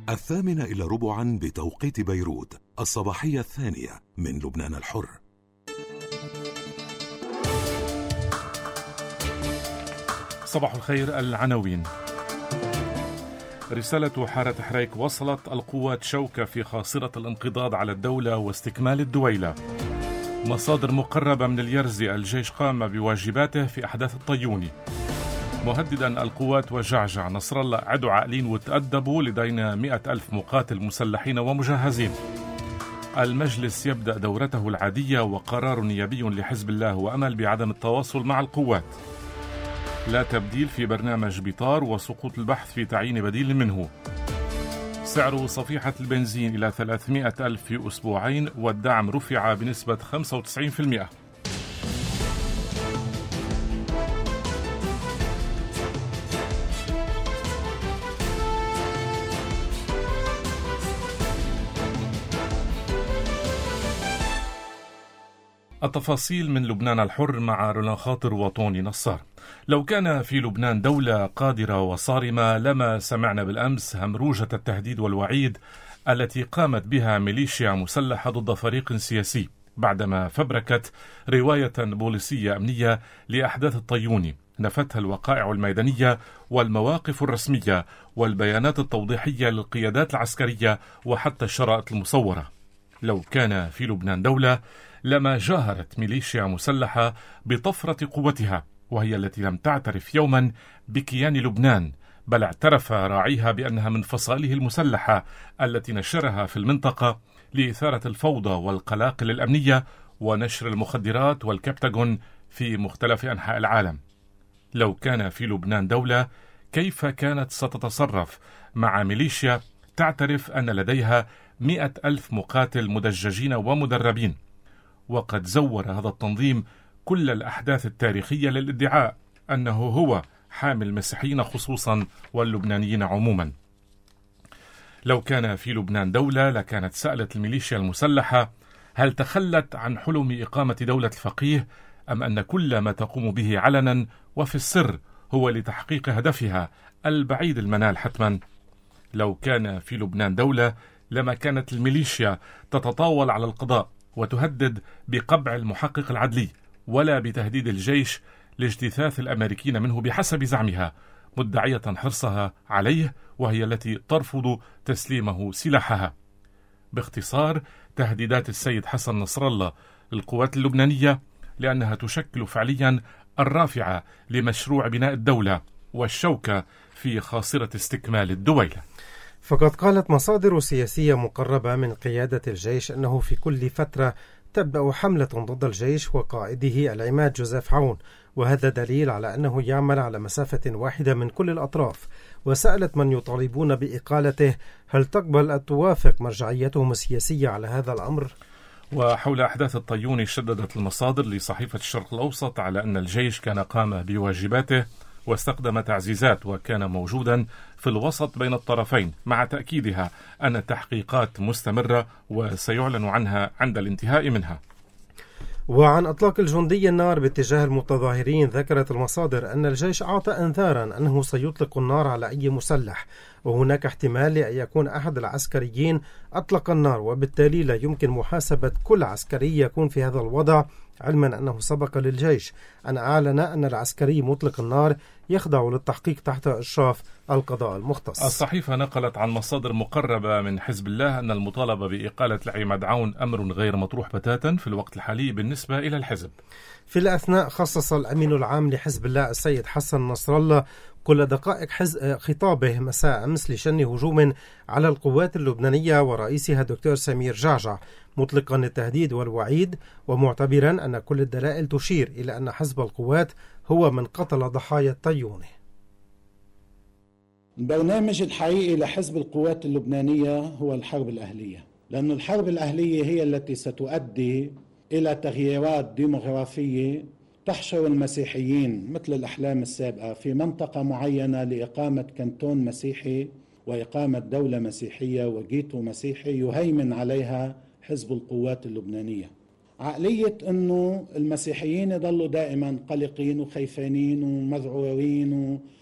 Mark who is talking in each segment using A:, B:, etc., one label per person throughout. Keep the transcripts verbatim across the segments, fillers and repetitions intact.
A: الثامنة إلى ربعا بتوقيت بيروت، الصباحية الثانية من لبنان الحر.
B: صباح الخير. العناوين: رسالة حارة حريك وصلت القوات شوكة في خاصرة الانقضاض على الدولة واستكمال الدويلة. مصادر مقربة من اليرزي: الجيش قام بواجباته في أحداث الطيوني. مهددا القوات وجعجع: نصر الله عدوا عاقلين وتأدبوا لدينا مئة ألف مقاتل مسلحين ومجهزين. المجلس يبدأ دورته العادية وقرار نيابي لحزب الله وأمل بعدم التواصل مع القوات. لا تبديل في برنامج بطار وسقوط البحث في تعيين بديل منه. سعر صفيحة البنزين إلى ثلاثمئة ألف في أسبوعين والدعم رفع بنسبة خمسة وتسعين بالمئة. التفاصيل من لبنان الحر مع رولان خاطر وطوني نصار. لو كان في لبنان دولة قادرة وصارمة لما سمعنا بالأمس همروجة التهديد والوعيد التي قامت بها ميليشيا مسلحة ضد فريق سياسي بعدما فبركت رواية بوليسية أمنية لأحداث الطيوني نفتها الوقائع الميدانية والمواقف الرسمية والبيانات التوضيحية للقيادات العسكرية وحتى الشرائط المصورة. لو كان في لبنان دولة لما جاهرت ميليشيا مسلحة بطفرة قوتها، وهي التي لم تعترف يوما بكيان لبنان، بل اعترف راعيها بأنها من فصائله المسلحة التي نشرها في المنطقة لإثارة الفوضى والقلاقل الأمنية ونشر المخدرات والكبتاغون في مختلف أنحاء العالم. لو كان في لبنان دولة، كيف كانت ستتصرف مع ميليشيا تعترف أن لديها مئة ألف مقاتل مدججين ومدربين، وقد زور هذا التنظيم كل الأحداث التاريخية للادعاء أنه هو حامي المسيحيين خصوصا واللبنانيين عموما؟ لو كان في لبنان دولة لكانت سألت الميليشيا المسلحة: هل تخلت عن حلم إقامة دولة الفقيه، أم أن كل ما تقوم به علنا وفي السر هو لتحقيق هدفها البعيد المنال حتما؟ لو كان في لبنان دولة لما كانت الميليشيا تتطاول على القضاء وتهدد بقبع المحقق العدلي، ولا بتهديد الجيش لاجتثاث الأمريكيين منه بحسب زعمها، مدعية حرصها عليه وهي التي ترفض تسليمه سلاحها. باختصار، تهديدات السيد حسن نصر الله للقوات اللبنانية لأنها تشكل فعليا الرافعة لمشروع بناء الدولة والشوكة في خاصرة استكمال الدويلة.
C: فقد قالت مصادر سياسية مقربة من قيادة الجيش أنه في كل فترة تبدأ حملة ضد الجيش وقائده العماد جوزيف عون، وهذا دليل على أنه يعمل على مسافة واحدة من كل الأطراف. وسألت من يطالبون بإقالته: هل تقبل أن توافق مرجعيتهم السياسية على هذا الأمر؟
B: وحول أحداث الطيوني شددت المصادر لصحيفة الشرق الأوسط على أن الجيش كان قام بواجباته واستخدم تعزيزات وكان موجودا في الوسط بين الطرفين، مع تأكيدها أن التحقيقات مستمرة وسيعلن عنها عند الانتهاء منها.
C: وعن إطلاق الجندي النار باتجاه المتظاهرين، ذكرت المصادر أن الجيش أعطى إنذارا أنه سيطلق النار على أي مسلح، وهناك احتمال لأن يكون أحد العسكريين أطلق النار، وبالتالي لا يمكن محاسبة كل عسكري يكون في هذا الوضع، علما أنه سبق للجيش أن أعلن أن العسكري مطلق النار يخضع للتحقيق تحت إشراف القضاء المختص.
B: الصحيفة نقلت عن مصادر مقربة من حزب الله أن المطالبة بإقالة العماد عون أمر غير مطروح بتاتا في الوقت الحالي بالنسبة إلى الحزب.
C: في الأثناء خصص الأمين العام لحزب الله السيد حسن نصر الله كل دقائق خطابه مساء أمس لشن هجوم على القوات اللبنانية ورئيسها دكتور سمير جعجع، مطلقا التهديد والوعيد ومعتبرا أن كل الدلائل تشير إلى أن حزب القوات هو من قتل ضحايا الطيوني.
D: البرنامج الحقيقي لحزب القوات اللبنانية هو الحرب الأهلية، لأن الحرب الأهلية هي التي ستؤدي إلى تغييرات ديموغرافية تحشر المسيحيين مثل الأحلام السابقة في منطقة معينة لإقامة كنتون مسيحي وإقامة دولة مسيحية وجيتو مسيحي يهيمن عليها حزب القوات اللبنانية. عقلية أنه المسيحيين يضلوا دائما قلقين وخيفانين ومذعورين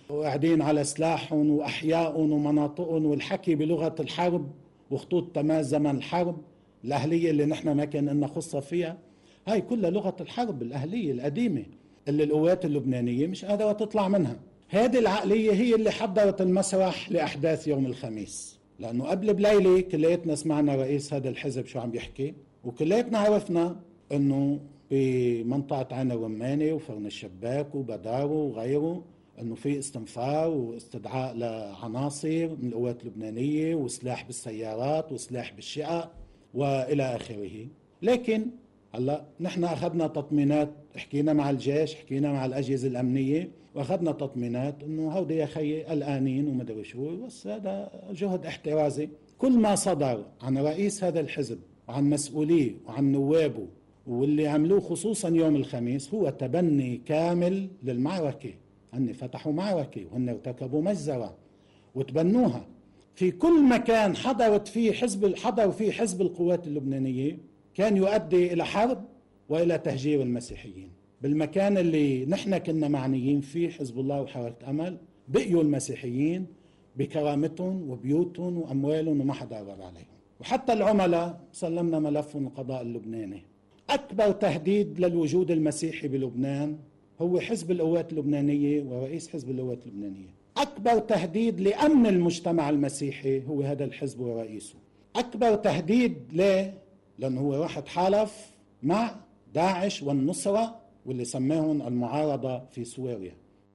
D: وقاعدين على سلاحهم وأحيائهم ومناطقهم والحكي بلغة الحرب وخطوط تماس زمن الحرب الأهلية اللي نحن ما كان لنا خصة فيها. هاي كلها لغة الحرب الأهلية القديمة اللي القوات اللبنانية مش قادرة تطلع منها. هذه العقلية هي اللي حضرت المسرح لأحداث يوم الخميس، لأنه قبل بليلة كليتنا سمعنا رئيس هذا الحزب شو عم بيحكي، وكليتنا عرفنا أنه بمنطقة عين الرمانة وفرن الشباك وبدارو وغيره أنه في استنفار واستدعاء لعناصر من القوات اللبنانية وسلاح بالسيارات وسلاح بالشقق وإلى آخره. لكن هلا نحن أخذنا تطمينات، حكينا مع الجيش، حكينا مع الأجهزة الأمنية، وأخذنا تطمينات إنه هودي يا خيي قلقانين ومدري شو، بس هذا جهد احترازي. كل ما صدر عن رئيس هذا الحزب وعن مسؤوليه وعن نوابه واللي عملوه خصوصا يوم الخميس هو تبني كامل للمعركة. هن فتحوا معركة وهن ارتكبوا مجزرة وتبنوها. في كل مكان حضرت فيه حزب حضر فيه حزب القوات اللبنانية كان يؤدي إلى حرب وإلى تهجير المسيحيين. بالمكان اللي نحن كنا معنيين فيه حزب الله وحركة أمل بقيوا المسيحيين بكرامتهم وبيوتهم وأموالهم وما حدا قرر عليهم. وحتى العملاء سلمنا ملفهم القضاء اللبناني. أكبر تهديد للوجود المسيحي بلبنان هو حزب القوات اللبنانية ورئيس حزب القوات اللبنانية. أكبر تهديد لأمن المجتمع المسيحي هو هذا الحزب ورئيسه. أكبر تهديد ليه؟ لأنه هو راح تحالف مع داعش والنصرة واللي سماهم المعارضة في سوريا.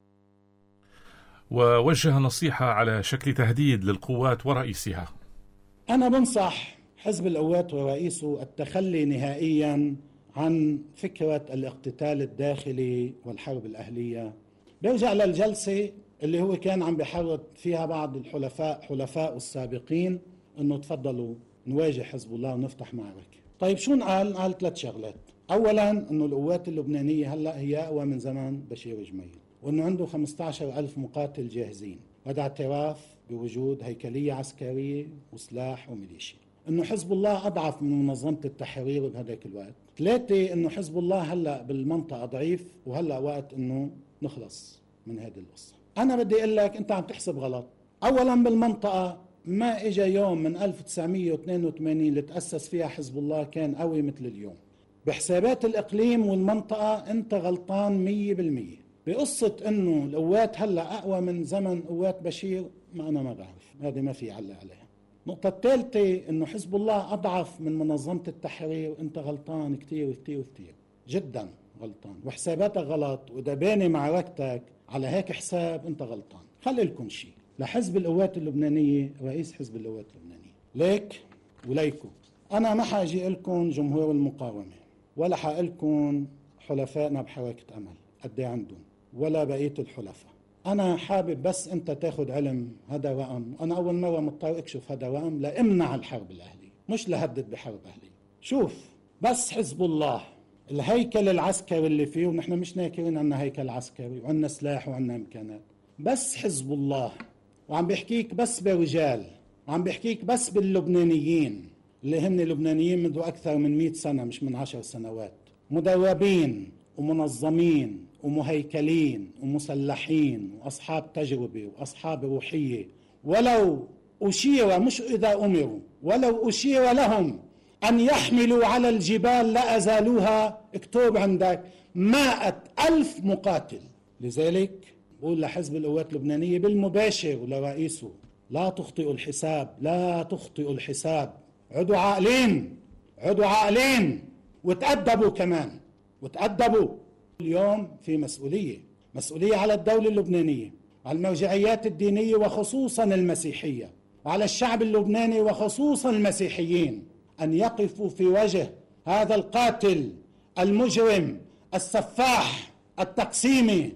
B: ووجه نصيحة على شكل تهديد للقوات ورئيسها.
D: أنا بنصح حزب القوات ورئيسه التخلي نهائيا عن فكرة الاقتتال الداخلي والحرب الأهلية. بيرجع للجلسة اللي هو كان عم بيحرض فيها بعض الحلفاء حلفاء السابقين انه تفضلوا نواجه حزب الله ونفتح معركة. طيب شو نقال؟ قال ثلاث شغلات. اولا انه القوات اللبنانية هلا هي اقوى من زمان بشير جميل، وانه عنده خمسة عشر ألف مقاتل جاهزين، وهذا اعتراف بوجود هيكلية عسكرية وسلاح وميليشيا. انه حزب الله اضعف من منظمة التحرير بهذاك الوقت. ثلاثة انه حزب الله هلا بالمنطقة ضعيف وهلا وقت انه نخلص من هذه القصة. انا بدي اقول لك انت عم تحسب غلط. اولا بالمنطقة ما اجى يوم من ألف وتسعمية واثنين وثمانين اللي تأسس فيها حزب الله كان قوي مثل اليوم. بحسابات الاقليم والمنطقة انت غلطان مية بالمية. بقصة انه القوات هلا اقوى من زمن قوات بشير ما انا ما بعرف، هذه ما في علق عليها. النقطة الثالثة انه حزب الله اضعف من منظمة التحرير، انت غلطان كتير كتير كتير جدا غلطان، وحساباتك غلط، واذا باني معركتك على هيك حساب انت غلطان. خلي لكم شيء لحزب القوات اللبنانية، رئيس حزب القوات اللبنانية ليك وليكم. انا ما حاجي لكم جمهور المقاومة ولا حقلكم حلفائنا بحركة امل قد عندهم ولا بقية الحلفاء. أنا حابب بس أنت تاخد علم هذا رقم، أنا أول مرة مضطر أكشف هذا رقم لأمنع الحرب الأهلية مش لهدد بحرب أهلية. شوف بس حزب الله الهيكل العسكري اللي فيه، ونحن مش ناكرين عنا هيكل عسكري وعنا سلاح وعنا إمكانات، بس حزب الله، وعم بيحكيك بس برجال، وعم بيحكيك بس باللبنانيين اللي هن لبنانيين منذ أكثر من مئة سنة مش من عشر سنوات، مدربين ومنظمين ومهيكلين ومسلحين وأصحاب تجربة وأصحاب روحية. ولو أشير، مش إذا أمروا، ولو أشير لهم أن يحملوا على الجبال لا أزالوها. اكتب عندك مائة ألف مقاتل. لذلك بقول لحزب القوات اللبنانية بالمباشر ولرئيسه لا تخطئوا الحساب، لا تخطئوا الحساب. عدوا عاقلين، عدوا عاقلين وتأدبوا كمان، وتأدبوا. اليوم في مسؤولية، مسؤولية على الدولة اللبنانية وعلى المرجعيات الدينية وخصوصا المسيحية وعلى الشعب اللبناني وخصوصا المسيحيين أن يقفوا في وجه هذا القاتل المجرم السفاح التقسيمي.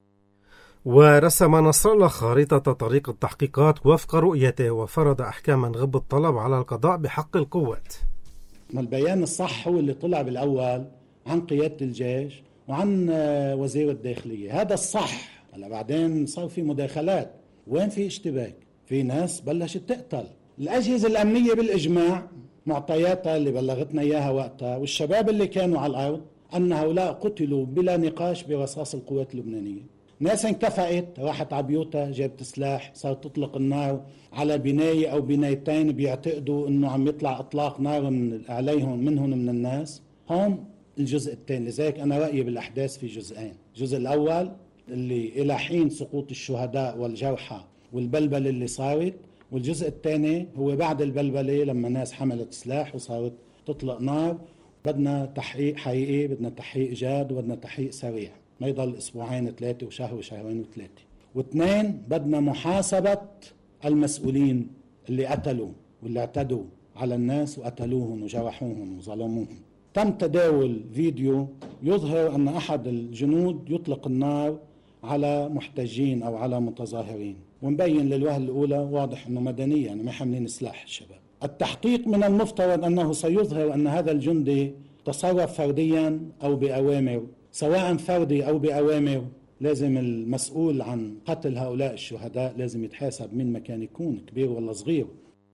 C: ورسم نصر الله خارطة طريق التحقيقات وفق رؤيته، وفرض أحكاما غب الطلب على القضاء بحق القوات.
D: البيان الصح هو اللي طلع بالأول عن قيادة الجيش وعن وزير الداخلية، هذا الصح. هلا بعدين صار في مداخلات، وين في اشتباك؟ في ناس بلشت تقتل. الأجهزة الأمنية بالإجماع معطياتها اللي بلغتنا إياها وقتها والشباب اللي كانوا على الأرض أن هؤلاء قتلوا بلا نقاش برصاص القوات اللبنانية. ناس انكفأت راحت على بيوتها جابت سلاح صارت تطلق النار على بناية أو بنايتين بيعتقدوا أنه عم يطلع إطلاق نار من عليهم منهم من الناس. هم الجزء الثاني. لذلك أنا رأيي بالأحداث في جزئين. الجزء الأول اللي إلى حين سقوط الشهداء والجرحى والبلبلة اللي صارت، والجزء الثاني هو بعد البلبلة لما ناس حملت سلاح وصارت تطلق نار. بدنا تحقيق حقيقي، بدنا تحقيق جاد، وبدنا تحقيق سريع، ما يضل أسبوعين ثلاثة وشهر وشهرين وثلاثة. واثنين، بدنا محاسبة المسؤولين اللي قتلوا واللي اعتدوا على الناس وقتلوهم وجرحوهم وظلموهم. تم تداول فيديو يظهر أن أحد الجنود يطلق النار على محتجين أو على متظاهرين، ونبين للوهلة الأولى واضح أنه مدنية، يعني ما حاملين سلاح الشباب. التحقيق من المفترض أنه سيظهر أن هذا الجندي تصرف فرديا أو بأوامر، سواء فردي أو بأوامر. لازم المسؤول عن قتل هؤلاء الشهداء لازم يتحاسب من مكان يكون كبير ولا صغير.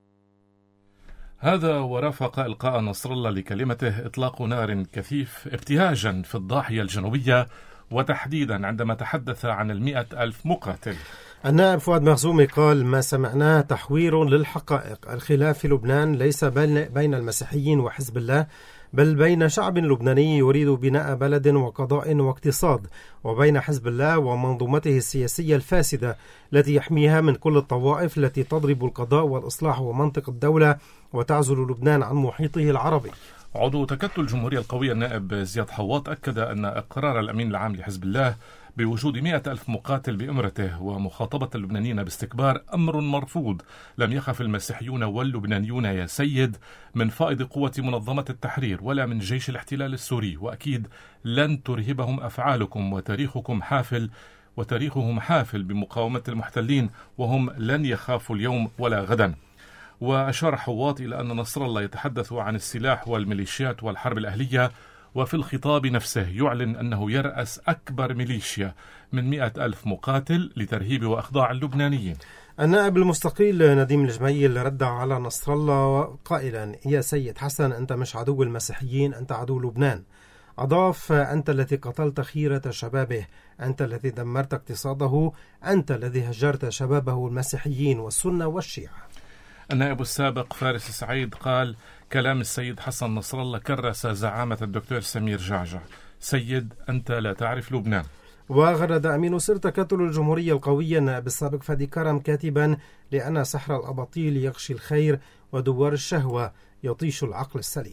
B: هذا ورافق إلقاء نصر الله لكلمته إطلاق نار كثيف ابتهاجا في الضاحية الجنوبية، وتحديدا عندما تحدث عن المئة ألف مقاتل.
C: النائب فؤاد مخزومي قال: ما سمعناه تحوير للحقائق. الخلاف في لبنان ليس بين المسيحيين وحزب الله، بل بين شعب لبناني يريد بناء بلد وقضاء واقتصاد، وبين حزب الله ومنظومته السياسية الفاسدة التي يحميها من كل الطوائف التي تضرب القضاء والإصلاح ومنطق الدولة وتعزل لبنان عن محيطه العربي.
B: عضو تكتل الجمهورية القوية النائب زياد حواط أكد أن إقرار الأمين العام لحزب الله بوجود مئة ألف مقاتل بإمرته ومخاطبة اللبنانيين باستكبار أمر مرفوض. لم يخف المسيحيون واللبنانيون يا سيد من فائض قوة منظمة التحرير ولا من جيش الاحتلال السوري، وأكيد لن ترهبهم أفعالكم، وتاريخكم حافل وتاريخهم حافل بمقاومة المحتلين، وهم لن يخافوا اليوم ولا غدا. وأشار حواط إلى أن نصر الله يتحدث عن السلاح والميليشيات والحرب الأهلية، وفي الخطاب نفسه يعلن أنه يرأس أكبر ميليشيا من مئة ألف مقاتل لترهيب وإخضاع اللبنانيين.
C: النائب المستقيل نديم الجميل رد على نصر الله قائلا: يا سيد حسن، أنت مش عدو المسيحيين، أنت عدو لبنان. أضاف: أنت الذي قتلت خيرة شبابه، أنت الذي دمرت اقتصاده، أنت الذي هجرت شبابه المسيحيين والسنة والشيعة.
B: النائب السابق فارس سعيد قال: كلام السيد حسن نصر الله كرس زعامة الدكتور سمير جعجع. سيد، أنت لا تعرف لبنان.
C: وغرد أمين سر تكتل الجمهورية القوية النائب السابق فادي كرم كاتبا: لأن سحر الأباطيل يغشي الخير ودوار الشهوة يطيش العقل السليم.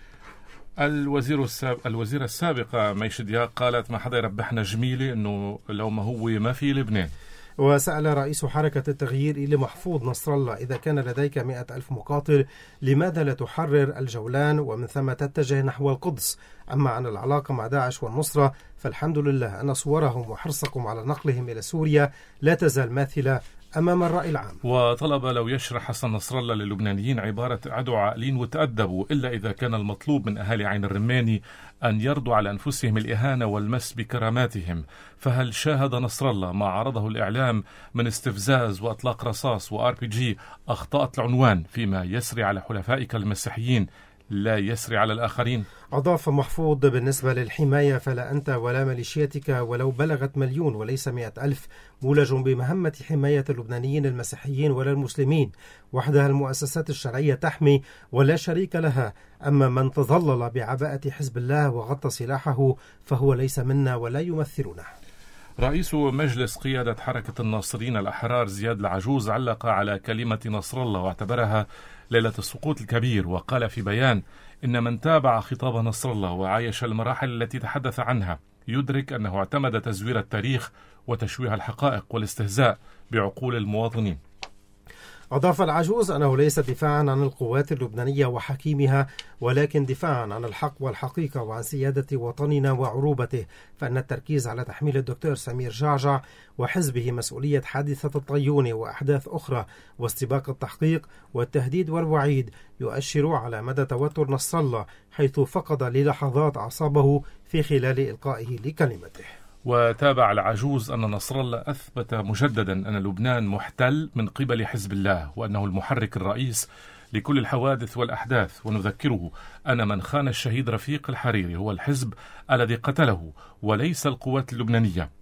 B: الوزير السابق الوزيرة السابقة ميش دياق قالت: ما حدا يربحنا جميلة إنه لو ما هو ما في لبنان.
C: وسأل رئيس حركة التغيير إلي محفوظ نصر الله: إذا كان لديك مئة ألف مقاتل لماذا لا تحرر الجولان ومن ثم تتجه نحو القدس؟ أما عن العلاقة مع داعش والنصرة فالحمد لله أن صورهم وحرصكم على نقلهم إلى سوريا لا تزال ماثلة أمام الرأي العام.
B: وطلب لو يشرح حسن نصر الله للبنانيين عبارة عدوا عاقلين وتأدبوا، إلا إذا كان المطلوب من أهالي عين الرماني أن يرضوا على أنفسهم الإهانة والمس بكراماتهم. فهل شاهد نصر الله ما عرضه الإعلام من استفزاز وأطلاق رصاص وآر بي جي أخطأت العنوان فيما يسري على حلفائك المسيحيين لا يسري على الآخرين؟
C: أضاف محفوظ: بالنسبة للحماية فلا أنت ولا ميليشياتك ولو بلغت مليون وليس مئة ألف مولج بمهمة حماية اللبنانيين المسيحيين ولا المسلمين. وحدها المؤسسات الشرعية تحمي ولا شريك لها. أما من تظلل بعباءة حزب الله وغطى سلاحه فهو ليس منا ولا يمثلنا.
B: رئيس مجلس قيادة حركة الناصرين الأحرار زياد العجوز علق على كلمة نصر الله واعتبرها ليلة السقوط الكبير، وقال في بيان: إن من تابع خطاب نصر الله وعايش المراحل التي تحدث عنها يدرك أنه اعتمد تزوير التاريخ وتشويه الحقائق والاستهزاء بعقول المواطنين.
C: أضاف العجوز أنه ليس دفاعا عن القوات اللبنانية وحكيمها، ولكن دفاعا عن الحق والحقيقة وعن سيادة وطننا وعروبته، فإن التركيز على تحميل الدكتور سمير جعجع وحزبه مسؤولية حادثة الطيون وأحداث أخرى واستباق التحقيق والتهديد والوعيد يؤشر على مدى توتر نصر الله، حيث فقد للحظات أعصابه في خلال إلقائه لكلمته.
B: وتابع العجوز أن نصر الله أثبت مجددا أن لبنان محتل من قبل حزب الله، وأنه المحرك الرئيس لكل الحوادث والأحداث. ونذكره أن من خان الشهيد رفيق الحريري هو الحزب الذي قتله وليس القوات اللبنانية.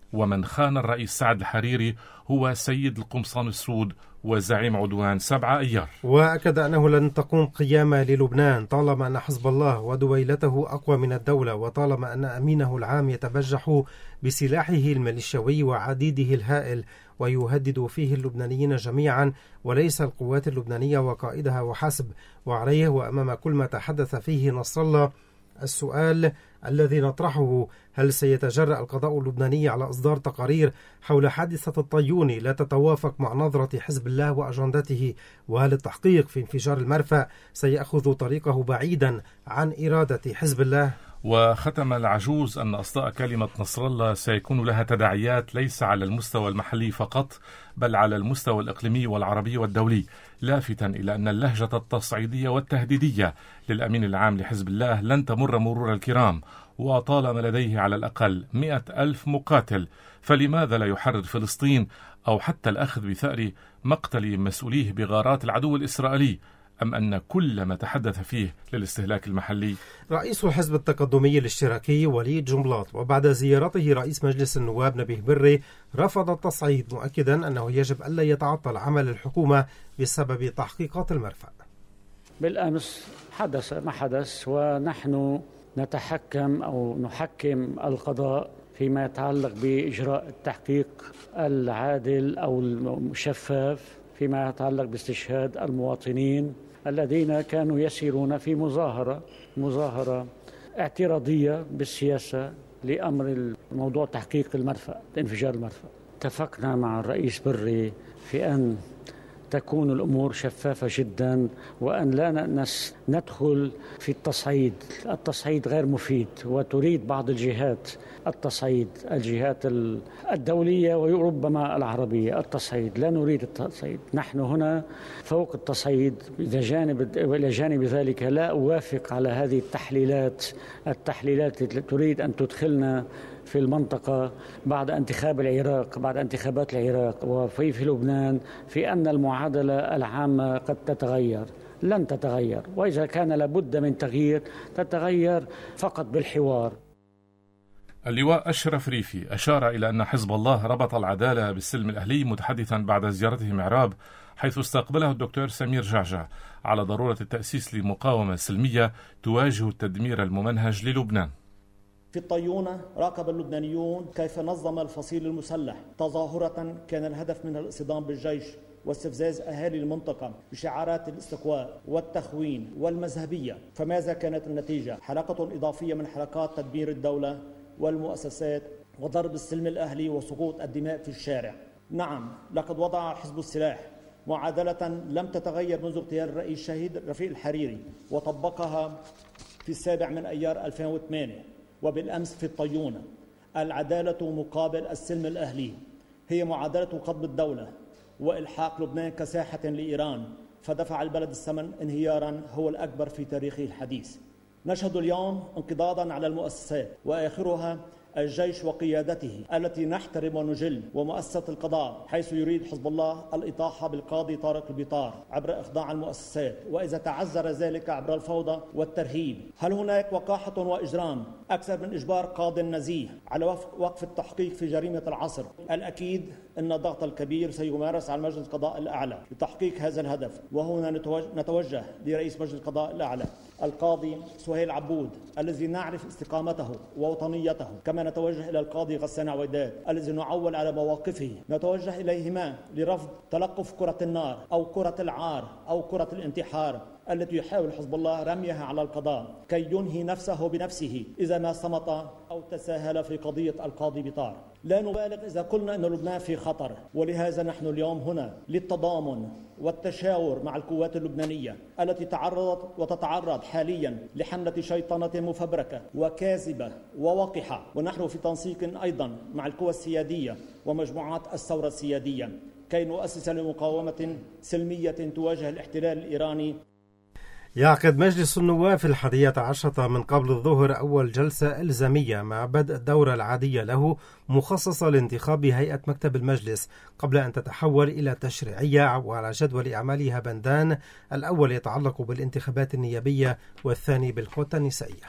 B: ومن خان الرئيس سعد الحريري هو سيد القمصان السود وزعيم عدوان سبعة أيار.
C: وأكد أنه لن تقوم قيامة للبنان طالما أن حزب الله ودويلته أقوى من الدولة، وطالما أن أمينه العام يتبجح بسلاحه الميليشيوي وعديده الهائل ويهدد فيه اللبنانيين جميعا وليس القوات اللبنانية وقائدها وحسب. وعليه وأمام كل ما تحدث فيه نصر الله السؤال الذي نطرحه: هل سيتجرأ القضاء اللبناني على إصدار تقارير حول حادثة الطيوني لا تتوافق مع نظرة حزب الله وأجندته؟ وهل التحقيق في انفجار المرفأ سيأخذ طريقه بعيدا عن إرادة حزب الله؟
B: وختم العجوز أن أصداء كلمة نصر الله سيكون لها تداعيات ليس على المستوى المحلي فقط بل على المستوى الإقليمي والعربي والدولي، لافتا إلى أن اللهجة التصعيدية والتهديدية للأمين العام لحزب الله لن تمر مرور الكرام، وطالما لديه على الأقل مئة ألف مقاتل فلماذا لا يحرر فلسطين أو حتى الأخذ بثأر مقتل مسؤوليه بغارات العدو الإسرائيلي، أم أن كل ما تحدث فيه للاستهلاك المحلي؟
C: رئيس الحزب التقدمي الاشتراكي وليد جنبلاط وبعد زيارته رئيس مجلس النواب نبيه بري رفض التصعيد، مؤكدا أنه يجب ألا يتعطل عمل الحكومة بسبب تحقيقات المرفأ.
E: بالأمس حدث ما حدث، ونحن نتحكم أو نحكم القضاء فيما يتعلق بإجراء التحقيق العادل أو الشفاف فيما يتعلق باستشهاد المواطنين الذين كانوا يسيرون في مظاهرة مظاهرة اعتراضية بالسياسة لأمر موضوع تحقيق المرفأ، انفجار المرفأ. اتفقنا مع الرئيس بري في أن تكون الأمور شفافة جدا وأن لا ندخل في التصعيد. التصعيد غير مفيد، وتريد بعض الجهات التصعيد، الجهات الدولية وربما العربية التصعيد. لا نريد التصعيد، نحن هنا فوق التصعيد. إلى جانب إلى جانب ذلك لا أوافق على هذه التحليلات التحليلات التي تريد أن تدخلنا في المنطقة بعد انتخاب العراق بعد انتخابات العراق وفي في لبنان في أن المعادلة العامة قد تتغير. لن تتغير، وإذا كان لابد من تغيير تتغير فقط بالحوار.
B: اللواء أشرف ريفي أشار إلى أن حزب الله ربط العدالة بالسلم الأهلي، متحدثا بعد زيارته معراب حيث استقبله الدكتور سمير جعجع على ضرورة التأسيس لمقاومة سلمية تواجه التدمير الممنهج للبنان.
F: في الطيونة راقب اللبنانيون كيف نظم الفصيل المسلح تظاهرة كان الهدف منها الاصطدام بالجيش واستفزاز أهالي المنطقة بشعارات الاستقواء والتخوين والمذهبية. فماذا كانت النتيجة؟ حلقة إضافية من حلقات تدمير الدولة والمؤسسات وضرب السلم الأهلي وسقوط الدماء في الشارع. نعم، لقد وضع حزب السلاح معادلة لم تتغير منذ اغتيال الرئيس الشهيد رفيق الحريري، وطبقها في السابع من أيار ألفين وثمانية وبالأمس في الطيونة. العدالة مقابل السلم الأهلي هي معادلة قطب الدولة وإلحاق لبنان كساحة لإيران، فدفع البلد الثمن انهيارا هو الأكبر في تاريخه الحديث. نشهد اليوم انقضاضا على المؤسسات وآخرها الجيش وقيادته التي نحترم ونجل، ومؤسسة القضاء حيث يريد حزب الله الإطاحة بالقاضي طارق البطار عبر إخضاع المؤسسات، وإذا تعذر ذلك عبر الفوضى والترهيب. هل هناك وقاحة وإجرام أكثر من إجبار قاض نزيه على وقف التحقيق في جريمة العصر؟ الأكيد أن الضغط الكبير سيمارس على مجلس القضاء الأعلى لتحقيق هذا الهدف، وهنا نتوجه لرئيس مجلس القضاء الأعلى القاضي سهيل عبود الذي نعرف استقامته ووطنيته، كما نتوجه إلى القاضي غسان عويدات الذي نعول على مواقفه. نتوجه إليهما لرفض تلقف كرة النار أو كرة العار أو كرة الانتحار التي يحاول حزب الله رميها على القضاء كي ينهي نفسه بنفسه إذا ما صمت أو تساهل في قضية القاضي بطار. لا نبالغ إذا قلنا أن لبنان في خطر، ولهذا نحن اليوم هنا للتضامن والتشاور مع القوات اللبنانية التي تعرضت وتتعرض حاليا لحملة شيطنة مفبركة وكاذبة ووقحة، ونحن في تنسيق أيضا مع القوى السيادية ومجموعات الثورة السيادية كي نؤسس لمقاومة سلمية تواجه الاحتلال الإيراني.
C: يعقد مجلس النواب في الحادية عشرة من قبل الظهر أول جلسة إلزامية مع بدء الدورة العادية له مخصصة لانتخاب هيئة مكتب المجلس قبل أن تتحول إلى تشريعية، وعلى جدول أعمالها بندان الأول يتعلق بالانتخابات النيابية والثاني بالكوتا النسائية.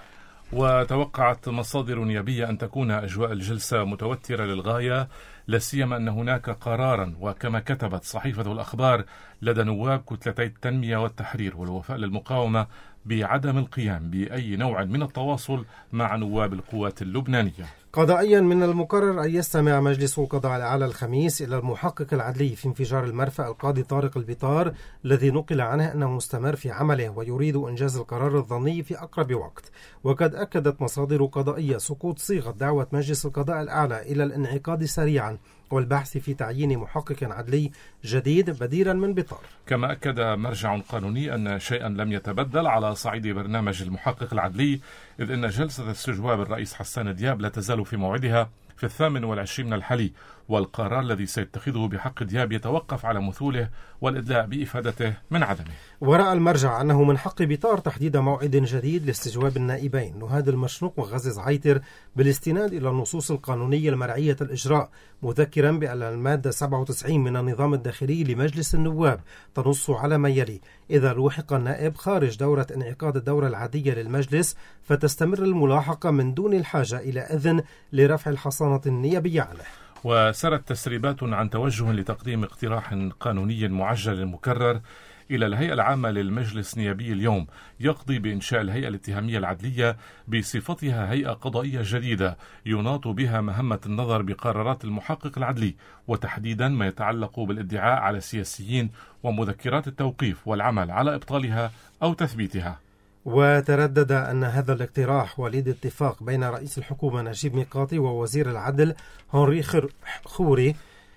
B: وتوقعت مصادر نيابية أن تكون أجواء الجلسة متوترة للغاية، لا سيما أن هناك قرارا، وكما كتبت صحيفة الأخبار لدى نواب كتلتي التنمية والتحرير والوفاء للمقاومة بعدم القيام بأي نوع من التواصل مع نواب القوات اللبنانية.
C: قضائيا من المقرر أن يستمع مجلس القضاء الأعلى الخميس إلى المحقق العدلي في انفجار المرفأ القاضي طارق البطار الذي نقل عنه أنه مستمر في عمله ويريد إنجاز القرار الظني في أقرب وقت. وقد أكدت مصادر قضائية سقوط صيغة دعوة مجلس القضاء الأعلى إلى الانعقاد سريعا والبحث في تعيين محقق عدلي جديد بديلا من بطار.
B: كما أكد مرجع قانوني أن شيئا لم يتبدل على صعيد برنامج المحقق العدلي، إذ أن جلسة استجواب الرئيس حسان دياب لا تزال في موعدها في الثامن والعشرين من الحلي، والقرار الذي سيتخذه بحق دياب يتوقف على مثوله والإدلاء بإفادته من عدمه.
C: ورأى المرجع أنه من حق بطار تحديد موعد جديد لاستجواب النائبين نهاد المشنوق وغزي زعيتر بالاستناد إلى النصوص القانونية المرعية الإجراء، مذكرا بأن المادة سبعة وتسعين من النظام الداخلي لمجلس النواب تنص على ما يلي: إذا لوحق النائب خارج دورة انعقاد الدورة العادية للمجلس فتستمر الملاحقة من دون الحاجة إلى إذن لرفع الحصانة النيابية عنه.
B: وسرت تسريبات عن توجه لتقديم اقتراح قانوني معجل مكرر إلى الهيئة العامة للمجلس النيابي اليوم يقضي بإنشاء الهيئة الاتهامية العدلية بصفتها هيئة قضائية جديدة يناط بها مهمة النظر بقرارات المحقق العدلي، وتحديدا ما يتعلق بالادعاء على سياسيين ومذكرات التوقيف والعمل على إبطالها أو تثبيتها.
C: وتردد أن هذا الاقتراح وليد اتفاق بين رئيس الحكومة نجيب ميقاتي ووزير العدل هنري خوري،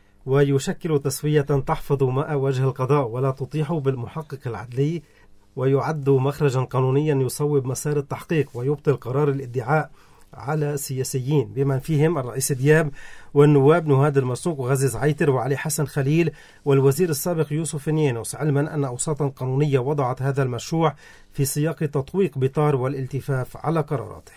C: ويشكل تسوية تحفظ ماء وجه القضاء ولا تطيح بالمحقق العدلي، ويعد مخرجا قانونيا يصوب مسار التحقيق ويبطل قرار الادعاء على سياسيين بمن فيهم الرئيس دياب والنواب نهاد المشنوق وغزي زعيتر وعلي حسن خليل والوزير السابق يوسف نيانوس، علما أن أوساطا قانونية وضعت هذا المشروع في سياق تطويق بطار والالتفاف على قراراته.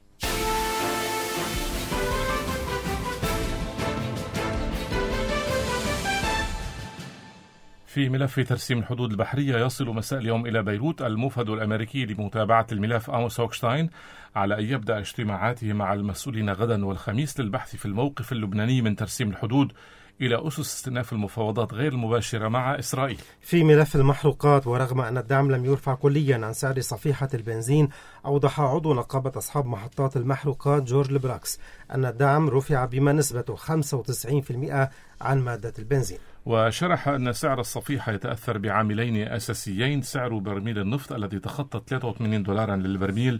B: في ملف ترسيم الحدود البحرية، يصل مساء اليوم إلى بيروت الموفد الأمريكي لمتابعة الملف آموس هوكشتاين على أن يبدأ اجتماعاته مع المسؤولين غدا والخميس للبحث في الموقف اللبناني من ترسيم الحدود إلى أسس استئناف المفاوضات غير المباشرة مع إسرائيل.
C: في ملف المحروقات، ورغم أن الدعم لم يرفع كليا عن سعر صفيحة البنزين، أوضح عضو نقابة أصحاب محطات المحروقات جورج لبراكس أن الدعم رفع بما نسبته خمسة وتسعين بالمئة عن مادة البنزين.
B: وشرح أن سعر الصفيحة يتأثر بعاملين أساسيين: سعر برميل النفط الذي تخطى ثلاثة وثمانين دولارا للبرميل،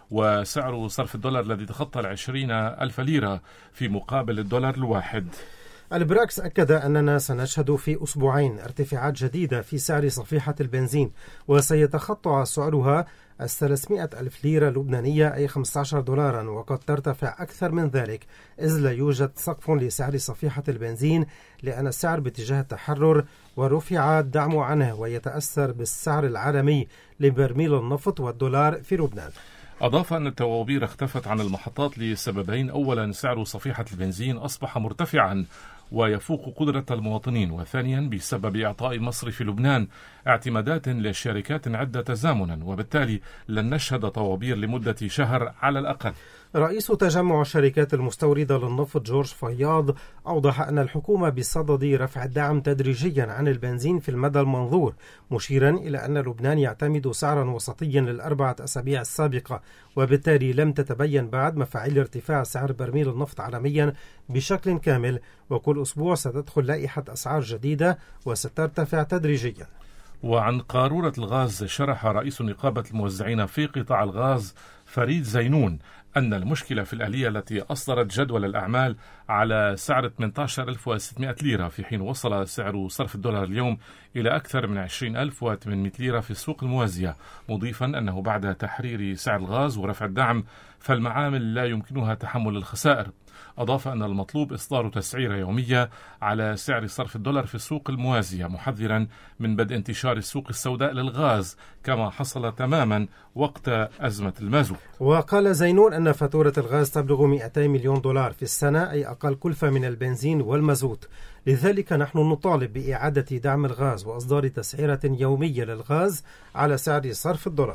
B: وسعر صرف الدولار الذي تخطى العشرين ألف ليرة في مقابل الدولار الواحد.
C: البراكس أكد أننا سنشهد في أسبوعين ارتفاعات جديدة في سعر صفيحة البنزين، وسيتخطى سعرها الثلاثمائة ألف ليرة لبنانية أي خمسة عشر دولارا، وقد ترتفع أكثر من ذلك إذ لا يوجد سقف لسعر صفيحة البنزين لأن السعر باتجاه التحرر ورفع الدعم عنه ويتأثر بالسعر العالمي لبرميل النفط والدولار في لبنان.
B: أضاف أن الطوابير اختفت عن المحطات لسببين: أولا سعر صفيحة البنزين أصبح مرتفعا ويفوق قدرة المواطنين، وثانيا بسبب إعطاء مصرف لبنان اعتمادات لشركات عدة تزامنا، وبالتالي لن نشهد طوابير لمدة شهر على الأقل.
C: رئيس تجمع الشركات المستوردة للنفط جورج فياض أوضح أن الحكومة بصدد رفع الدعم تدريجيا عن البنزين في المدى المنظور، مشيرا إلى أن لبنان يعتمد سعرا وسطيا للأربعة أسابيع السابقة، وبالتالي لم تتبين بعد مفاعيل ارتفاع سعر برميل النفط عالميا بشكل كامل، وكل أسبوع ستدخل لائحة أسعار جديدة وسترتفع تدريجيا.
B: وعن قارورة الغاز، شرح رئيس نقابة الموزعين في قطاع الغاز فريد زينون أن المشكلة في الآلية التي أصدرت جدول الأعمال على سعر ثمانية عشر ألف وستمائة ليرة، في حين وصل سعر صرف الدولار اليوم إلى أكثر من عشرين ألف وثمانمائة ليرة في السوق الموازية، مضيفا أنه بعد تحرير سعر الغاز ورفع الدعم فالمعامل لا يمكنها تحمل الخسائر. أضاف أن المطلوب إصدار تسعيرة يومية على سعر صرف الدولار في السوق الموازية، محذرا من بدء انتشار السوق السوداء للغاز كما حصل تماما وقت أزمة المازوت.
C: وقال زينون أن فاتورة الغاز تبلغ مئتي مليون دولار في السنة، أي أقل كلفة من البنزين والمازوت. لذلك نحن نطالب بإعادة دعم الغاز وإصدار تسعيرة يومية للغاز على سعر صرف الدولار.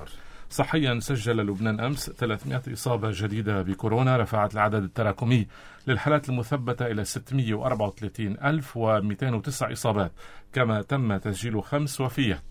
B: صحيا سجل لبنان أمس ثلاثمائة إصابة جديدة بكورونا، رفعت العدد التراكمي للحالات المثبتة إلى ستمائة وأربعة وثلاثين ألف ومئتين وتسعة إصابات، كما تم تسجيل خمس وفيات.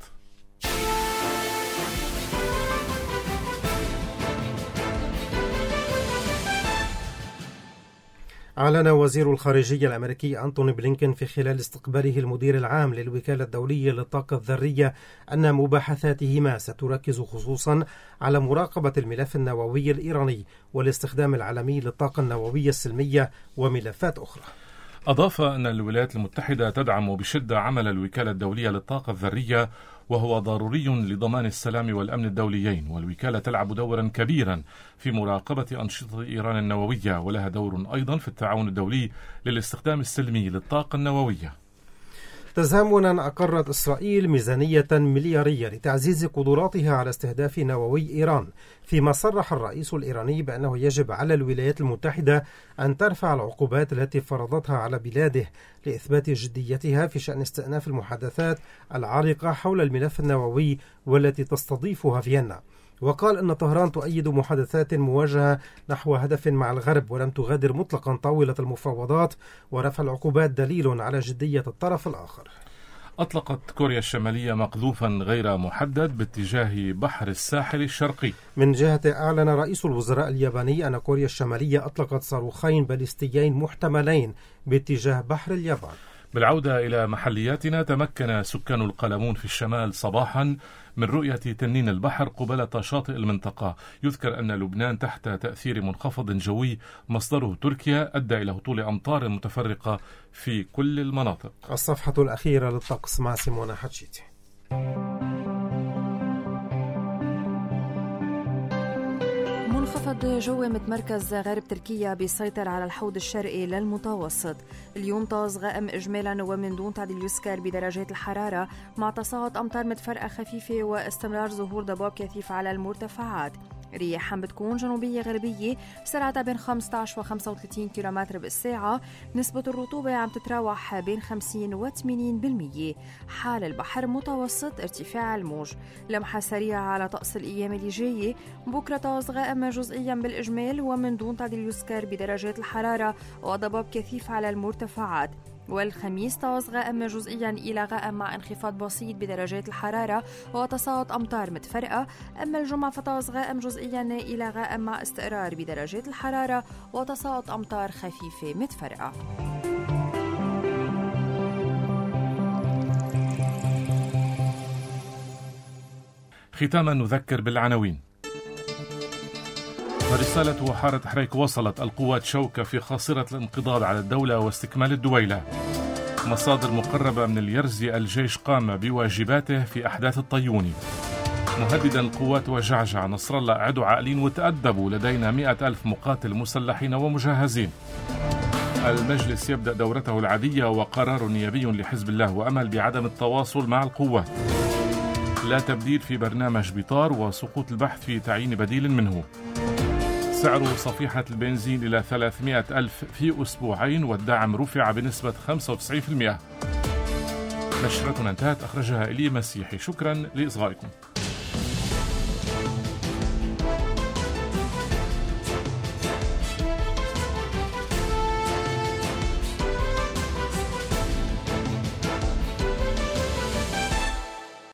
C: أعلن وزير الخارجية الأمريكي أنتوني بلينكن في خلال استقباله المدير العام للوكالة الدولية للطاقة الذرية أن مباحثاتهما ستركز خصوصا على مراقبة الملف النووي الإيراني والاستخدام العالمي للطاقة النووية السلمية وملفات أخرى.
B: أضاف أن الولايات المتحدة تدعم بشدة عمل الوكالة الدولية للطاقة الذرية، وهو ضروري لضمان السلام والأمن الدوليين، والوكالة تلعب دورا كبيرا في مراقبة أنشطة إيران النووية، ولها دور أيضا في التعاون الدولي للاستخدام السلمي للطاقة النووية.
C: تزامنا أقرت إسرائيل ميزانية مليارية لتعزيز قدراتها على استهداف نووي إيران، فيما صرح الرئيس الإيراني بأنه يجب على الولايات المتحدة أن ترفع العقوبات التي فرضتها على بلاده لإثبات جديتها في شأن استئناف المحادثات العارقة حول الملف النووي والتي تستضيفها فيينا. وقال أن طهران تؤيد محادثات موجهة نحو هدف مع الغرب ولم تغادر مطلقا طاولة المفاوضات، ورفع العقوبات دليل على جدية الطرف الآخر.
B: أطلقت كوريا الشمالية مقذوفا غير محدد باتجاه بحر الساحل الشرقي.
C: من جهته أعلن رئيس الوزراء الياباني أن كوريا الشمالية أطلقت صاروخين باليستيين محتملين باتجاه بحر اليابان.
B: بالعودة إلى محلياتنا، تمكن سكان القلمون في الشمال صباحا من رؤية تنين البحر قبالة شاطئ المنطقة. يذكر أن لبنان تحت تأثير منخفض جوي مصدره تركيا أدى إلى هطول أمطار متفرقة في كل المناطق.
C: الصفحة الأخيرة للطقس مع سيمونا حتشيتي.
G: منخفض جوي متمركز غرب تركيا بيسيطر على الحوض الشرقي للمتوسط. اليوم طاز غائم إجمالا ومن دون تعديل يسكر بدرجات الحرارة، مع تصاعد أمطار متفرقة خفيفة واستمرار ظهور ضباب كثيف على المرتفعات. رياح عم بتكون جنوبية غربية سرعتها بين خمسة عشر و خمسة وثلاثين كيلومتر بالساعة. نسبة الرطوبة عم تتراوح بين خمسين و ثمانين بالمية. حال البحر متوسط ارتفاع الموج. لمحة سريعة على طقس الأيام اللي جاية. بكرة طاز غائم جزئيا بالإجمال ومن دون تعديل يسكر بدرجات الحرارة وضباب كثيف على المرتفعات. والخميس طاز غائم جزئيا إلى غائم مع انخفاض بسيط بدرجات الحرارة وتصاعد أمطار متفرقة. أما الجمعة فطاز غائم جزئيا إلى غائم مع استقرار بدرجات الحرارة وتصاعد أمطار خفيفة متفرقة.
B: ختاما نذكر بالعناوين. رسالة وحارة حريك وصلت القوات شوكة في خاصرة الانقضاض على الدولة واستكمال الدويلة. مصادر مقربة من اليرزي الجيش قام بواجباته في أحداث الطيوني. مهددا القوات وجعجع نصر الله أعدوا عاقلين وتأدبوا، لدينا مئة ألف مقاتل مسلحين ومجهزين. المجلس يبدأ دورته العادية وقرار نيابي لحزب الله وأمل بعدم التواصل مع القوات. لا تبديل في برنامج بطار وسقوط البحث في تعيين بديل منه. سعر صفيحة البنزين إلى ثلاثمائة ألف في أسبوعين والدعم رفع بنسبة خمسة وتسعين بالمئة. نشرتنا انتهت، أخرجها إلي مسيحي. شكرا لإصغائكم.